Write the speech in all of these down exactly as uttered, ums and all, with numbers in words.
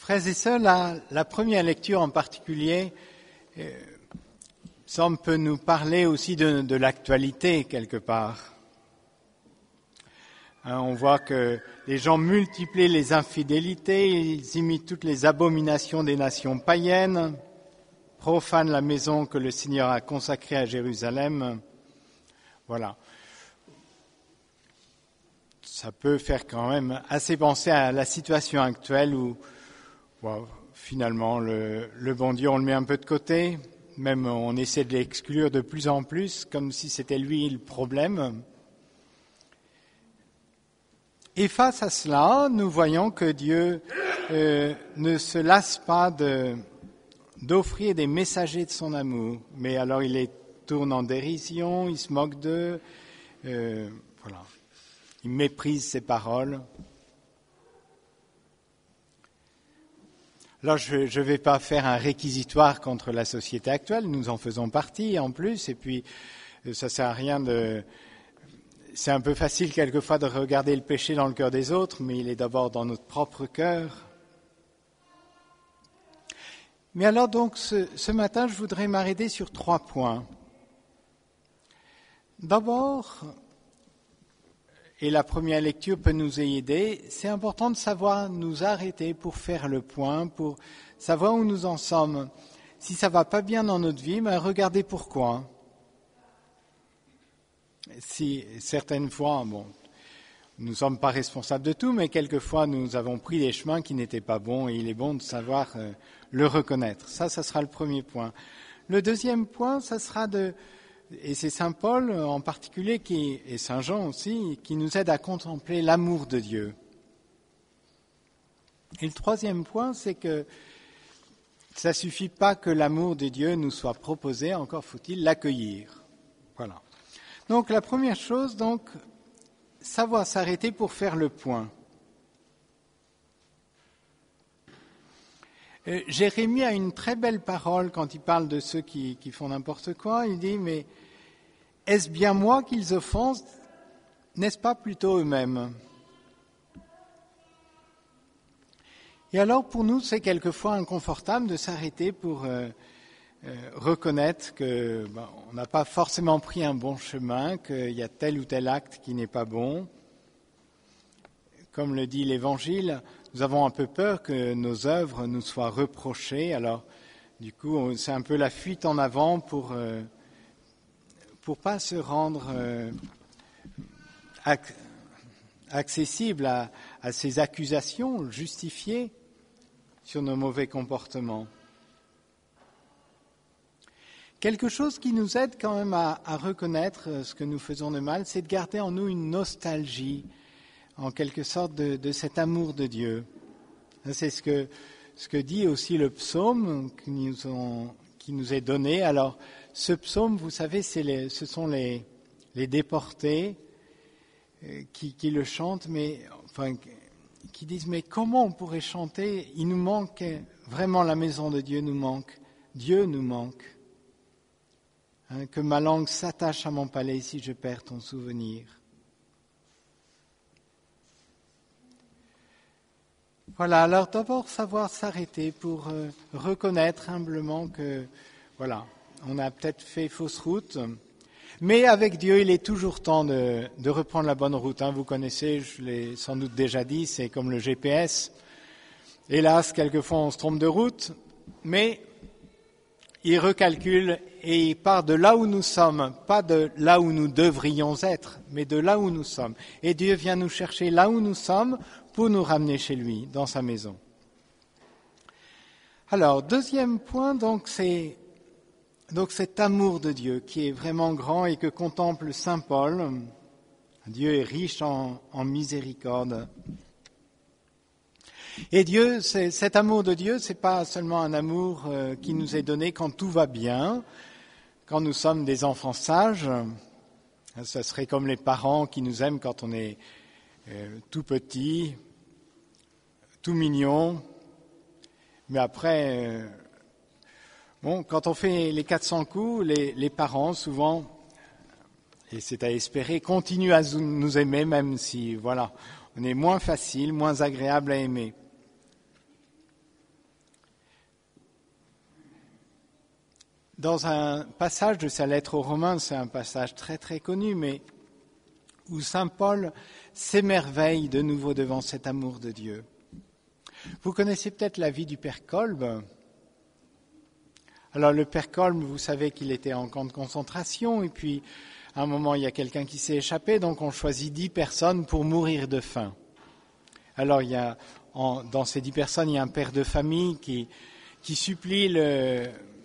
Frères et sœurs, la, la première lecture en particulier euh, semble peut nous parler aussi de, de l'actualité quelque part. Hein, on voit que les gens multiplient les infidélités, ils imitent toutes les abominations des nations païennes, profanent la maison que le Seigneur a consacrée à Jérusalem. Voilà. Ça peut faire quand même assez penser à la situation actuelle où, wow, finalement, le, le bon Dieu, on le met un peu de côté. Même on essaie de l'exclure de plus en plus, comme si c'était lui le problème. Et face à cela, nous voyons que Dieu euh, ne se lasse pas de, d'offrir des messagers de son amour. Mais alors il les tourne en dérision, il se moque d'eux, euh, voilà. Il méprise ses paroles. Alors je ne vais pas faire un réquisitoire contre la société actuelle, nous en faisons partie en plus, et puis ça ne sert à rien de... C'est un peu facile quelquefois de regarder le péché dans le cœur des autres, mais il est d'abord dans notre propre cœur. Mais alors donc ce, ce matin, je voudrais m'arrêter sur trois points. D'abord, et la première lecture peut nous y aider, c'est important de savoir nous arrêter pour faire le point, pour savoir où nous en sommes. Si ça ne va pas bien dans notre vie, ben regardez pourquoi. Si certaines fois, bon, nous ne sommes pas responsables de tout, mais quelquefois nous avons pris des chemins qui n'étaient pas bons et il est bon de savoir euh, le reconnaître. Ça, ça sera le premier point. Le deuxième point, ça sera de, et c'est Saint Paul en particulier qui, et Saint Jean aussi, qui nous aide à contempler l'amour de Dieu. Et le troisième point, c'est que ça ne suffit pas que l'amour de Dieu nous soit proposé, encore faut-il l'accueillir. Voilà. Donc la première chose, donc, savoir s'arrêter pour faire le point. Euh, Jérémie a une très belle parole quand il parle de ceux qui, qui font n'importe quoi. Il dit, mais est-ce bien moi qu'ils offensent, n'est-ce pas plutôt eux-mêmes ? Et alors pour nous, c'est quelquefois inconfortable de s'arrêter pour... Euh, Euh, reconnaître que ben, on n'a pas forcément pris un bon chemin, qu'il y a tel ou tel acte qui n'est pas bon. Comme le dit l'Évangile, nous avons un peu peur que nos œuvres nous soient reprochées. Alors, du coup, on, c'est un peu la fuite en avant pour euh, pour pas se rendre euh, ac- accessible à, à ces accusations justifiées sur nos mauvais comportements. Quelque chose qui nous aide quand même à, à reconnaître ce que nous faisons de mal, c'est de garder en nous une nostalgie, en quelque sorte, de, de cet amour de Dieu. C'est ce que, ce que dit aussi le psaume qui nous, ont, qui nous est donné. Alors, ce psaume, vous savez, c'est les, ce sont les, les déportés euh, qui, qui le chantent, mais enfin, qui disent, mais comment on pourrait chanter ? Il nous manque, vraiment la maison de Dieu nous manque, Dieu nous manque. Hein, que ma langue s'attache à mon palais si je perds ton souvenir. Voilà, alors d'abord savoir s'arrêter pour euh, reconnaître humblement que, voilà, on a peut-être fait fausse route, mais avec Dieu, il est toujours temps de, de reprendre la bonne route. Hein. Vous connaissez, je l'ai sans doute déjà dit, c'est comme le G P S. Hélas, quelquefois on se trompe de route, mais il recalcule et il part de là où nous sommes, pas de là où nous devrions être, mais de là où nous sommes. Et Dieu vient nous chercher là où nous sommes pour nous ramener chez lui, dans sa maison. Alors, deuxième point, donc, c'est donc cet amour de Dieu qui est vraiment grand et que contemple Saint Paul. Dieu est riche en, en miséricorde. Et Dieu, c'est, cet amour de Dieu, c'est pas seulement un amour euh, qui nous est donné quand tout va bien, quand nous sommes des enfants sages. Ce serait comme les parents qui nous aiment quand on est euh, tout petit, tout mignon. Mais après, euh, bon, quand on fait les quatre cents coups, les, les parents, souvent, et c'est à espérer, continuent à nous aimer, même si, voilà, on est moins facile, moins agréable à aimer. dans un passage de sa lettre aux Romains, c'est un passage très très connu, mais où saint Paul s'émerveille de nouveau devant cet amour de Dieu. Vous connaissez peut-être la vie du père Kolb. Alors le père Kolb, vous savez qu'il était en camp de concentration, et puis à un moment il y a quelqu'un qui s'est échappé, donc on choisit dix personnes pour mourir de faim. Alors il y a, en, dans ces dix personnes, il y a un père de famille qui, qui supplie le,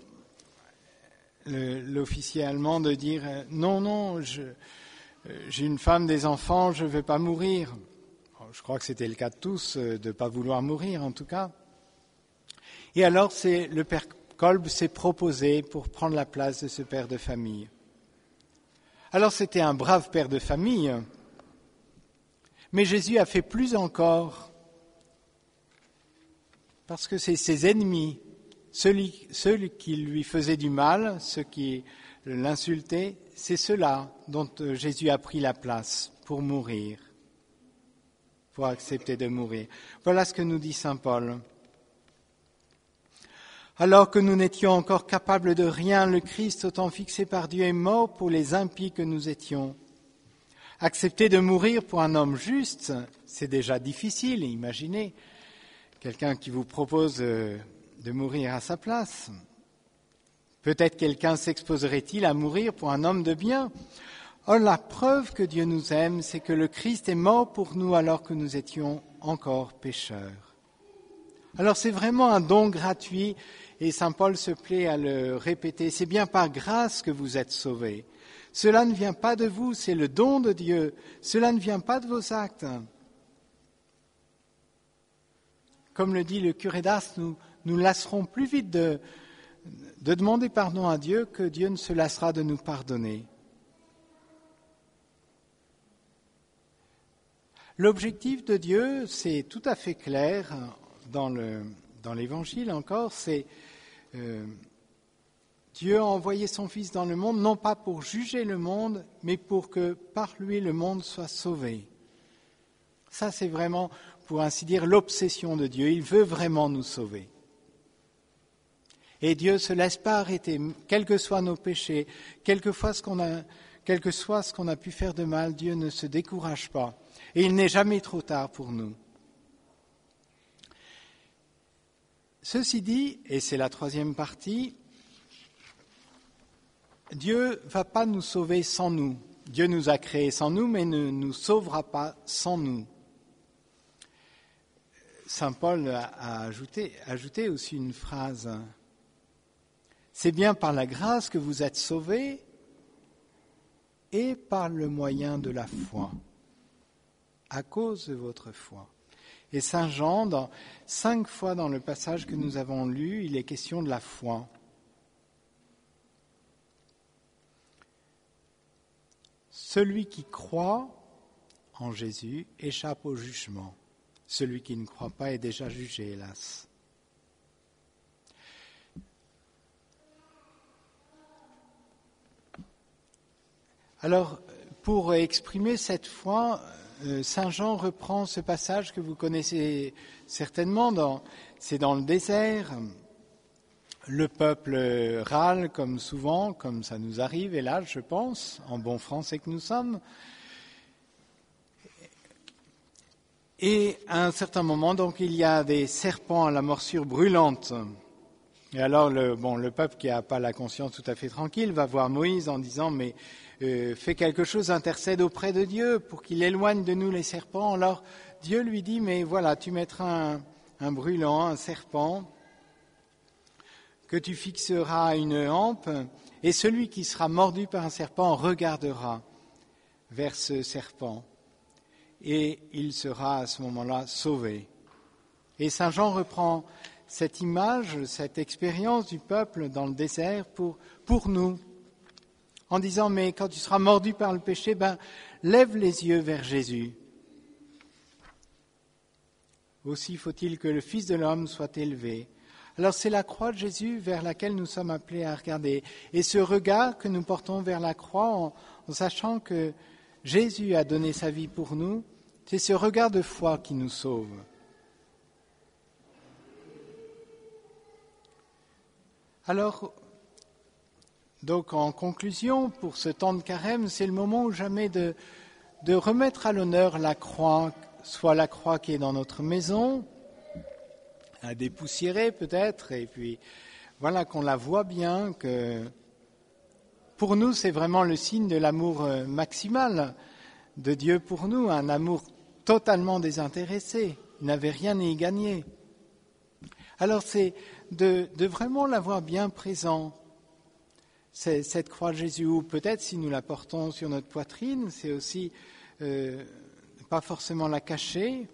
le, l'officier allemand de dire « Non, non, je, j'ai une femme, des enfants, je ne veux pas mourir ». Je crois que c'était le cas de tous, de ne pas vouloir mourir en tout cas. Et alors c'est, le père Kolb s'est proposé pour prendre la place de ce père de famille. Alors c'était un brave père de famille, mais Jésus a fait plus encore, parce que c'est ses ennemis, ceux, ceux qui lui faisaient du mal, ceux qui l'insultaient, c'est ceux-là dont Jésus a pris la place pour mourir. Pour accepter de mourir. Voilà ce que nous dit saint Paul. Alors que nous n'étions encore capables de rien, le Christ, autant fixé par Dieu, est mort pour les impies que nous étions. Accepter de mourir pour un homme juste, c'est déjà difficile, imaginez. Quelqu'un qui vous propose de mourir à sa place. Peut-être quelqu'un s'exposerait-il à mourir pour un homme de bien. Or, la preuve que Dieu nous aime, c'est que le Christ est mort pour nous alors que nous étions encore pécheurs. Alors, c'est vraiment un don gratuit, et saint Paul se plaît à le répéter. C'est bien par grâce que vous êtes sauvés. Cela ne vient pas de vous, c'est le don de Dieu. Cela ne vient pas de vos actes. Comme le dit le curé d'Ars, nous nous lasserons plus vite de, de demander pardon à Dieu que Dieu ne se lassera de nous pardonner. L'objectif de Dieu, c'est tout à fait clair dans, le, dans l'Évangile encore, c'est euh, Dieu a envoyé son Fils dans le monde, non pas pour juger le monde, mais pour que par lui le monde soit sauvé. Ça, c'est vraiment, pour ainsi dire, l'obsession de Dieu. Il veut vraiment nous sauver. Et Dieu ne se laisse pas arrêter, quels que soient nos péchés, quel que, ce qu'on a, quel que soit ce qu'on a pu faire de mal, Dieu ne se décourage pas. Et il n'est jamais trop tard pour nous. Ceci dit, et c'est la troisième partie, Dieu ne va pas nous sauver sans nous. Dieu nous a créés sans nous, mais ne nous sauvera pas sans nous. Saint Paul a ajouté, ajouté aussi une phrase. C'est bien par la grâce que vous êtes sauvés et par le moyen de la foi. À cause de votre foi. Et saint Jean, dans, cinq fois dans le passage que nous avons lu, il est question de la foi. Celui qui croit en Jésus échappe au jugement. Celui qui ne croit pas est déjà jugé, hélas. Alors, pour exprimer cette foi, saint Jean reprend ce passage que vous connaissez certainement, dans, c'est dans le désert. Le peuple râle comme souvent, comme ça nous arrive, hélas, je pense, en bon français que nous sommes. Et à un certain moment, donc, il y a des serpents à la morsure brûlante. Et alors, le, bon, le peuple qui n'a pas la conscience tout à fait tranquille va voir Moïse en disant « Mais euh, fais quelque chose, intercède auprès de Dieu pour qu'il éloigne de nous les serpents. » Alors, Dieu lui dit « Mais voilà, tu mettras un, un brûlant, un serpent, que tu fixeras à une hampe, et celui qui sera mordu par un serpent regardera vers ce serpent. Et il sera à ce moment-là sauvé. » Et saint Jean reprend cette image, cette expérience du peuple dans le désert pour, pour nous, en disant, mais quand tu seras mordu par le péché, ben, lève les yeux vers Jésus. Aussi faut-il que le Fils de l'homme soit élevé. Alors c'est la croix de Jésus vers laquelle nous sommes appelés à regarder. Et ce regard que nous portons vers la croix, en, en sachant que Jésus a donné sa vie pour nous, c'est ce regard de foi qui nous sauve. Alors, donc en conclusion, pour ce temps de carême, c'est le moment ou jamais de, de remettre à l'honneur la croix, soit la croix qui est dans notre maison, à dépoussiérer peut-être, et puis voilà qu'on la voit bien, que pour nous c'est vraiment le signe de l'amour maximal de Dieu pour nous, un amour totalement désintéressé, il n'avait rien à y gagner. Alors c'est de, de vraiment l'avoir bien présent, c'est, cette croix de Jésus, ou peut-être si nous la portons sur notre poitrine, c'est aussi euh, pas forcément la cacher,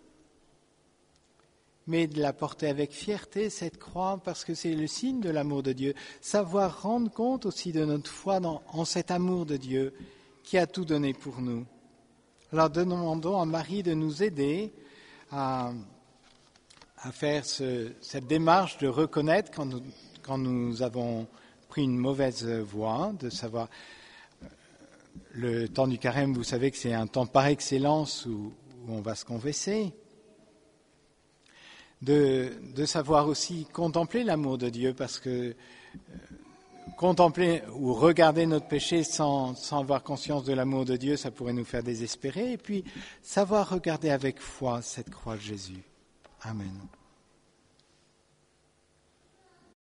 mais de la porter avec fierté, cette croix, parce que c'est le signe de l'amour de Dieu. Savoir rendre compte aussi de notre foi dans, en cet amour de Dieu qui a tout donné pour nous. Alors demandons à Marie de nous aider à, à faire ce, cette démarche de reconnaître quand nous, quand nous avons pris une mauvaise voie, de savoir... Le temps du carême, vous savez que c'est un temps par excellence où, où on va se confesser. De, de savoir aussi contempler l'amour de Dieu, parce que euh, contempler ou regarder notre péché sans, sans avoir conscience de l'amour de Dieu, ça pourrait nous faire désespérer. Et puis, savoir regarder avec foi cette croix de Jésus. Amen.